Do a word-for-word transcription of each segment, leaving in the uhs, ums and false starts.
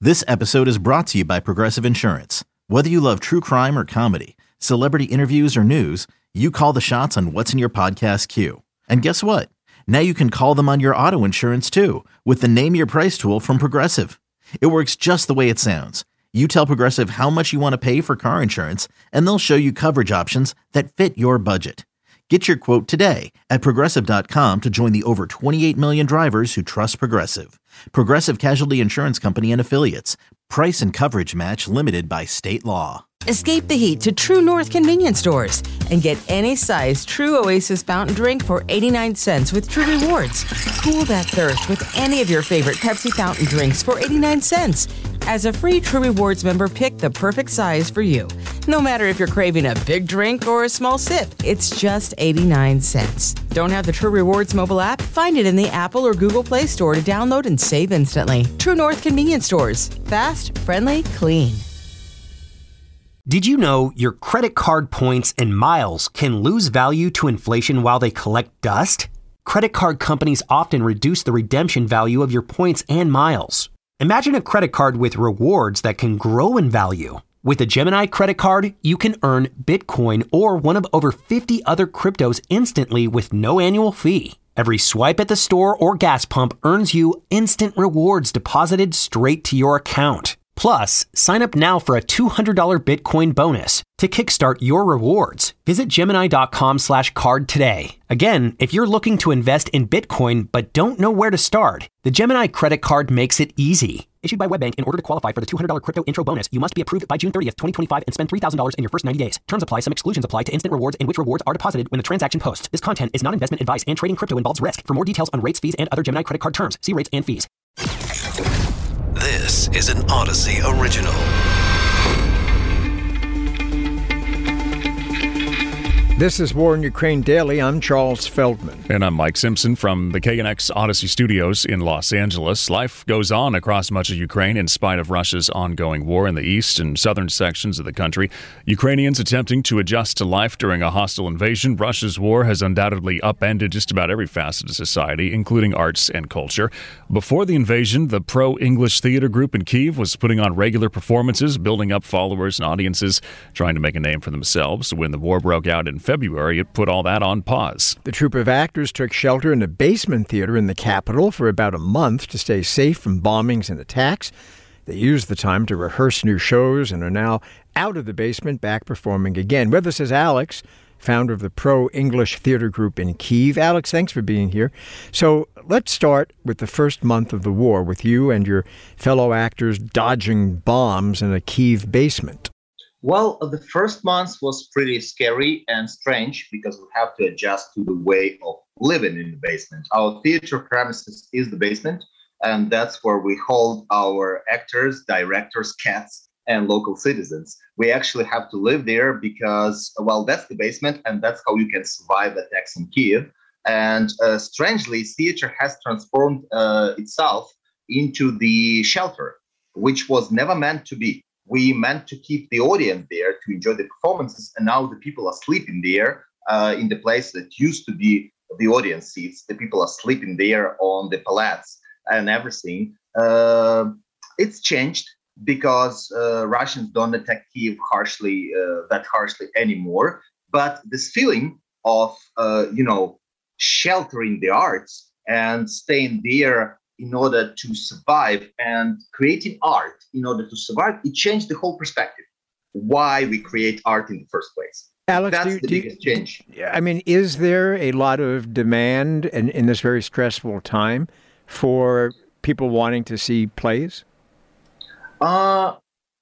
This episode is brought to you by Progressive Insurance. Whether you love true crime or comedy, celebrity interviews or news, you call the shots on what's in your podcast queue. And guess what? Now you can call them on your auto insurance too with the Name Your Price tool from Progressive. It works just the way it sounds. You tell Progressive how much you want to pay for car insurance, and they'll show you coverage options that fit your budget. Get your quote today at Progressive dot com to join the over twenty-eight million drivers who trust Progressive. Progressive Casualty Insurance Company and Affiliates. Price and coverage match limited by state law. Escape the heat to True North convenience stores and get any size True Oasis fountain drink for eighty-nine cents with True Rewards. Cool that thirst with any of your favorite Pepsi fountain drinks for eighty-nine cents. As a free True Rewards member, pick the perfect size for you. No matter if you're craving a big drink or a small sip, it's just eighty-nine cents. Don't have the True Rewards mobile app? Find it in the Apple or Google Play Store to download and save instantly. True North convenience stores. Fast, friendly, clean. Did you know your credit card points and miles can lose value to inflation while they collect dust? Credit card companies often reduce the redemption value of your points and miles. Imagine a credit card with rewards that can grow in value. With a Gemini credit card, you can earn Bitcoin or one of over fifty other cryptos instantly with no annual fee. Every swipe at the store or gas pump earns you instant rewards deposited straight to your account. Plus, sign up now for a two hundred dollars Bitcoin bonus to kickstart your rewards. Visit Gemini.com slash card today. Again, if you're looking to invest in Bitcoin but don't know where to start, the Gemini credit card makes it easy. Issued by WebBank, in order to qualify for the two hundred dollars crypto intro bonus, you must be approved by June thirtieth, twenty twenty-five and spend three thousand dollars in your first ninety days. Terms apply. Some exclusions apply to instant rewards in which rewards are deposited when the transaction posts. This content is not investment advice and trading crypto involves risk. For more details on rates, fees, and other Gemini credit card terms, see rates and fees. This is an Odyssey original. This is War in Ukraine Daily. I'm Charles Feldman. And I'm Mike Simpson from the K N X Odyssey Studios in Los Angeles. Life goes on across much of Ukraine in spite of Russia's ongoing war in the east and southern sections of the country. Ukrainians attempting to adjust to life during a hostile invasion. Russia's war has undoubtedly upended just about every facet of society, including arts and culture. Before the invasion, the pro-English theater group in Kyiv was putting on regular performances, building up followers and audiences, trying to make a name for themselves. When the war broke out in February, it put all that on pause. The troupe of actors took shelter in a basement theater in the capital for about a month to stay safe from bombings and attacks. They used the time to rehearse new shows and are now out of the basement, back performing again. With us is Alex, founder of the pro-English theater group in Kyiv. Alex, thanks for being here. So let's start with the first month of the war, with you and your fellow actors dodging bombs in a Kyiv basement. Well, the first month was pretty scary and strange because we have to adjust to the way of living in the basement. Our theater premises is the basement, and that's where we hold our actors, directors, cats, and local citizens. We actually have to live there because, well, that's the basement, and that's how you can survive attacks in Kyiv. And uh, strangely, theater has transformed uh, itself into the shelter, which was never meant to be. We meant to keep the audience there to enjoy the performances, and now the people are sleeping there uh, in the place that used to be the audience seats. The people are sleeping there on the pallets and everything. Uh, it's changed because uh, Russians don't attack Kyiv harshly, uh, that harshly anymore. But this feeling of, uh, you know, sheltering the arts and staying there in order to survive and creating art in order to survive, it changed the whole perspective. Why we create art in the first place. Alex, That's do you, the do biggest you, change. I mean, is there a lot of demand in, in this very stressful time for people wanting to see plays? Uh,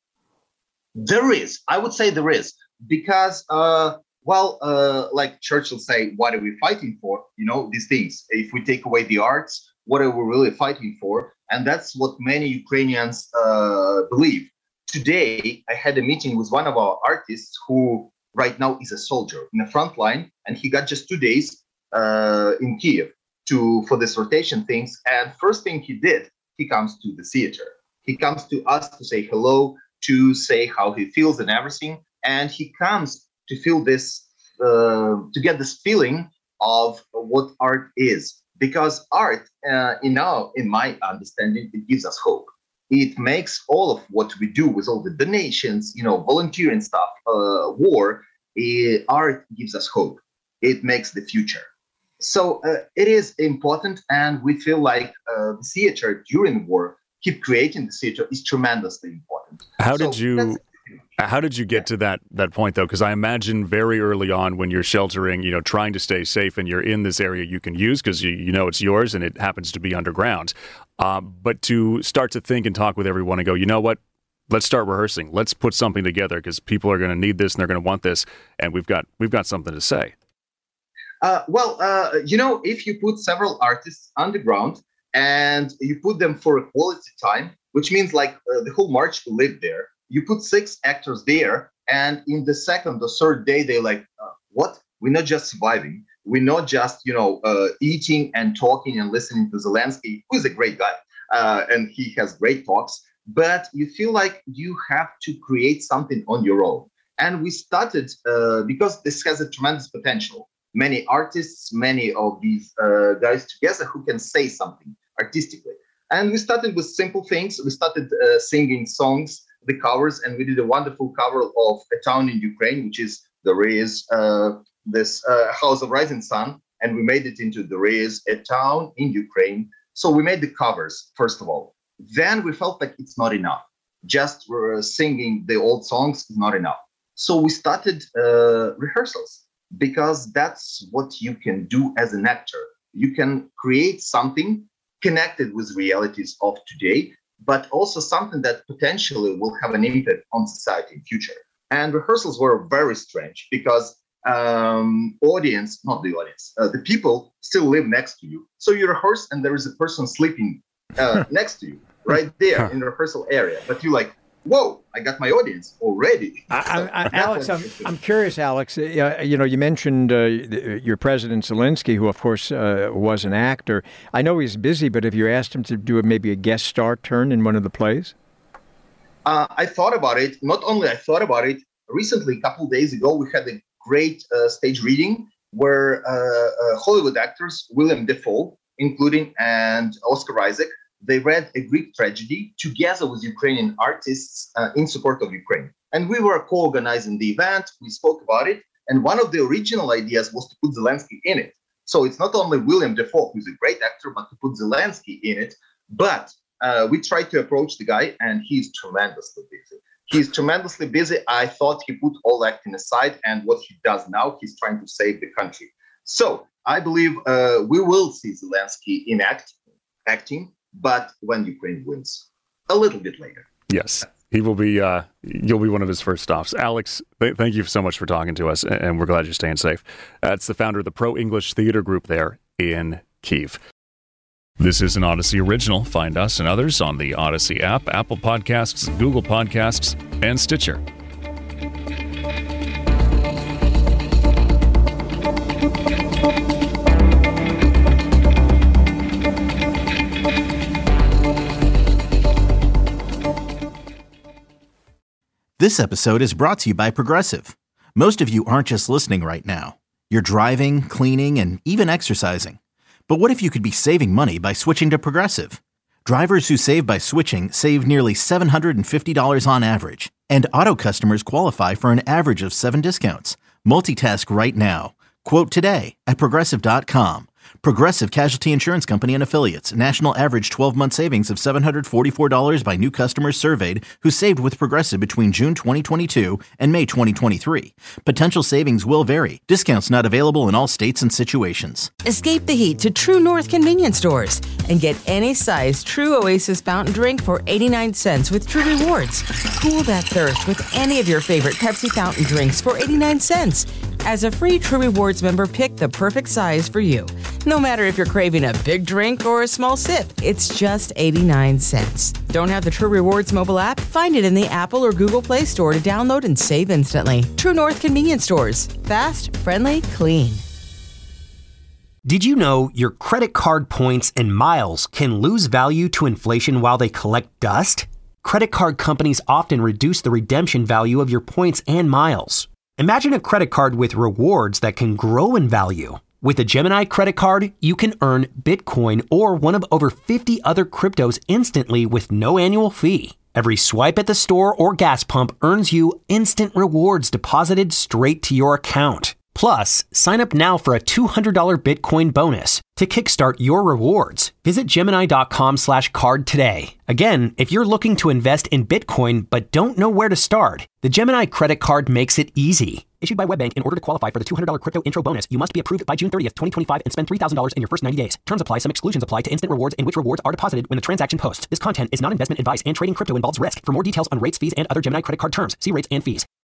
there is. I would say there is. Because, uh, well, uh, like Churchill say, what are we fighting for? You know, these things. If we take away the arts, what are we really fighting for? And that's what many Ukrainians uh, believe. Today, I had a meeting with one of our artists who right now is a soldier in the front line, and he got just two days uh, in Kyiv to for this rotation things. And first thing he did, he comes to the theater. He comes to us to say hello, to say how he feels and everything. And he comes to feel this, uh, to get this feeling of what art is. Because art, uh, in our, in my understanding, it gives us hope. it makes all of what we do with all the donations, you know, volunteering stuff, uh, war, it, art gives us hope. It makes the future. So uh, it is important, and we feel like uh, the theater during war, keep creating the theater is tremendously important. How so did you? How did you get to that that point though? Because I imagine very early on when you're sheltering, you know, trying to stay safe, and you're in this area you can use because you, you know it's yours and it happens to be underground. Uh, but to start to think and talk with everyone and go, you know what? Let's start rehearsing. Let's put something together because people are going to need this and they're going to want this, and we've got we've got something to say. Uh, well, uh, you know, if you put several artists underground and you put them for a quality time, which means like uh, the whole march will live there. You put six actors there, and in the second or third day, they're like, uh, what? We're not just surviving. We're not just, you know, uh, eating and talking and listening to Zelensky, who's a great guy, uh, and he has great talks. But you feel like you have to create something on your own. And we started uh, because this has a tremendous potential. Many artists, many of these uh, guys together who can say something artistically. And we started with simple things. We started uh, singing songs, the covers, and we did a wonderful cover of A Town in Ukraine, which is There Is uh, this uh, House of Rising Sun, and we made it into There Is a Town in Ukraine. So we made the covers, first of all. Then we felt like it's not enough. Just uh, singing the old songs is not enough. So we started uh, rehearsals. Because that's what you can do as an actor. You can create something connected with realities of today, but also something that potentially will have an impact on society in future. And rehearsals were very strange because um, audience, not the audience, uh, the people still live next to you. So you rehearse and there is a person sleeping uh, next to you, right there in the rehearsal area. But you're like, whoa, I got my audience already. I, I, Alex, I'm, I'm curious, Alex. Uh, you know, you mentioned uh, your President Zelensky, who, of course, uh, was an actor. I know he's busy, but have you asked him to do a, maybe a guest star turn in one of the plays? Uh, I thought about it. Not only I thought about it, recently, a couple of days ago, we had a great uh, stage reading where uh, uh, Hollywood actors, William Dafoe, including, and Oscar Isaac, they read a Greek tragedy together with Ukrainian artists uh, in support of Ukraine. And we were co-organizing the event. We spoke about it. And one of the original ideas was to put Zelensky in it. So it's not only William Dafoe, who's a great actor, but to put Zelensky in it. But uh, we tried to approach the guy, and he's tremendously busy. He's tremendously busy. I thought he put all acting aside, and what he does now, he's trying to save the country. So I believe uh, we will see Zelensky in act, acting, but when Ukraine wins, a little bit later. Yes, he will be. Uh, you'll be one of his first stops. Alex, th- thank you so much for talking to us, and we're glad you're staying safe. That's the founder of the Pro English Theater Group there in Kyiv. This is an Odyssey original. Find us and others on the Odyssey app, Apple Podcasts, Google Podcasts, and Stitcher. This episode is brought to you by Progressive. Most of you aren't just listening right now. You're driving, cleaning, and even exercising. But what if you could be saving money by switching to Progressive? Drivers who save by switching save nearly seven hundred fifty dollars on average. And auto customers qualify for an average of seven discounts. Multitask right now. Quote today at Progressive dot com. Progressive Casualty Insurance Company and Affiliates. National average twelve-month savings of seven hundred forty-four dollars by new customers surveyed who saved with Progressive between June twenty twenty-two and May twenty twenty-three. Potential savings will vary. Discounts not available in all states and situations. Escape the heat to True North convenience stores and get any size True Oasis fountain drink for eighty-nine cents with True Rewards. Cool that thirst with any of your favorite Pepsi fountain drinks for eighty-nine cents. As a free True Rewards member, pick the perfect size for you. No matter if you're craving a big drink or a small sip, it's just eighty-nine cents. Don't have the True Rewards mobile app? Find it in the Apple or Google Play Store to download and save instantly. True North convenience stores. Fast, friendly, clean. Did you know your credit card points and miles can lose value to inflation while they collect dust? Credit card companies often reduce the redemption value of your points and miles. Imagine a credit card with rewards that can grow in value. With a Gemini credit card, you can earn Bitcoin or one of over fifty other cryptos instantly with no annual fee. Every swipe at the store or gas pump earns you instant rewards deposited straight to your account. Plus, sign up now for a two hundred dollars Bitcoin bonus to kickstart your rewards. Visit Gemini.com slash card today. Again, if you're looking to invest in Bitcoin but don't know where to start, the Gemini credit card makes it easy. Issued by WebBank, in order to qualify for the two hundred dollars crypto intro bonus, you must be approved by June thirtieth, twenty twenty-five and spend three thousand dollars in your first ninety days. Terms apply. Some exclusions apply to instant rewards in which rewards are deposited when the transaction posts. This content is not investment advice and trading crypto involves risk. For more details on rates, fees, and other Gemini credit card terms, see rates and fees.